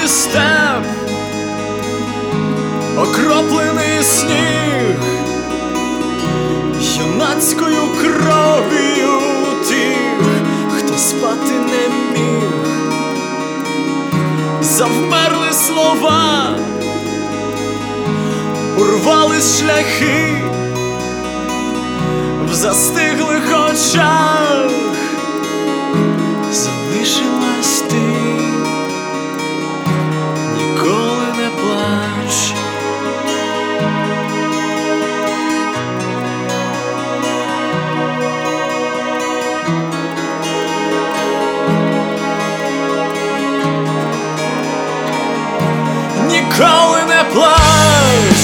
степ, окроплений сніг, юнацькою кров'ю тих, хто спати не міг. Завмерли слова, урвались шляхи, в застиглих очах залишилась ти. Ніколи не плач. Ніколи не плач.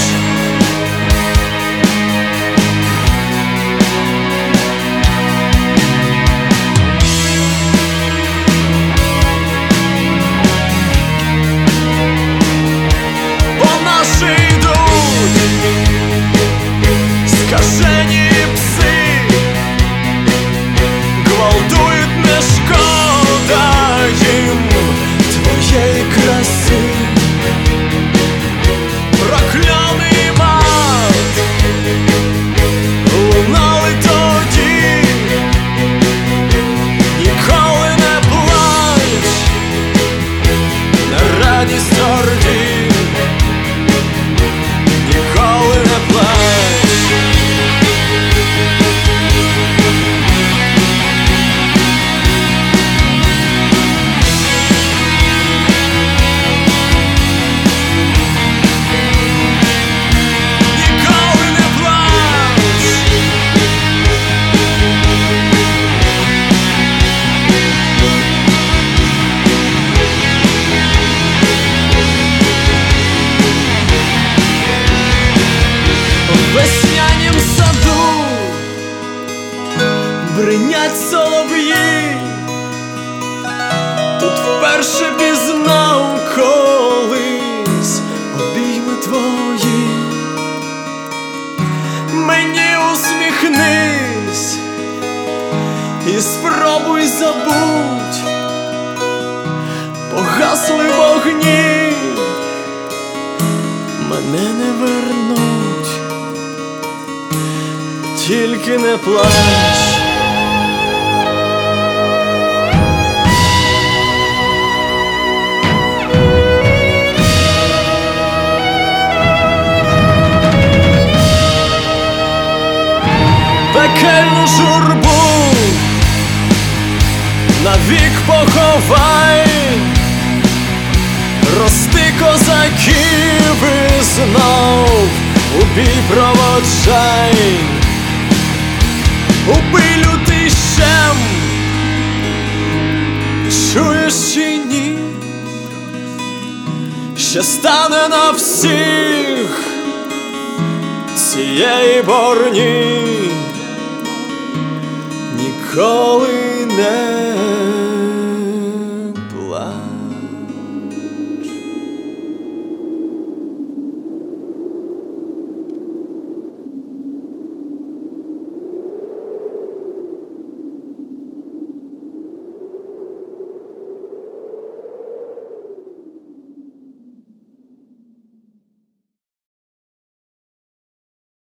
Скажені пси гвалтують, не шкода їм твоєї краси. Прокляний мат лунали тоді. Ніколи не плач, на радість орді. Ніколи не плач. В веснянім саду бринять солов'ї, тут вперше пізнав колись обійми твої. Мені усміхнись і спробуй забудь, погасли вогні, мене не вернуть. Тільки не плач. Пекельну журбу навік поховай, рости козаків і знов у бій проводжай. Убий лютий щем, чуєш чи ні? Ще стане на всіх цієї борні. Ніколи не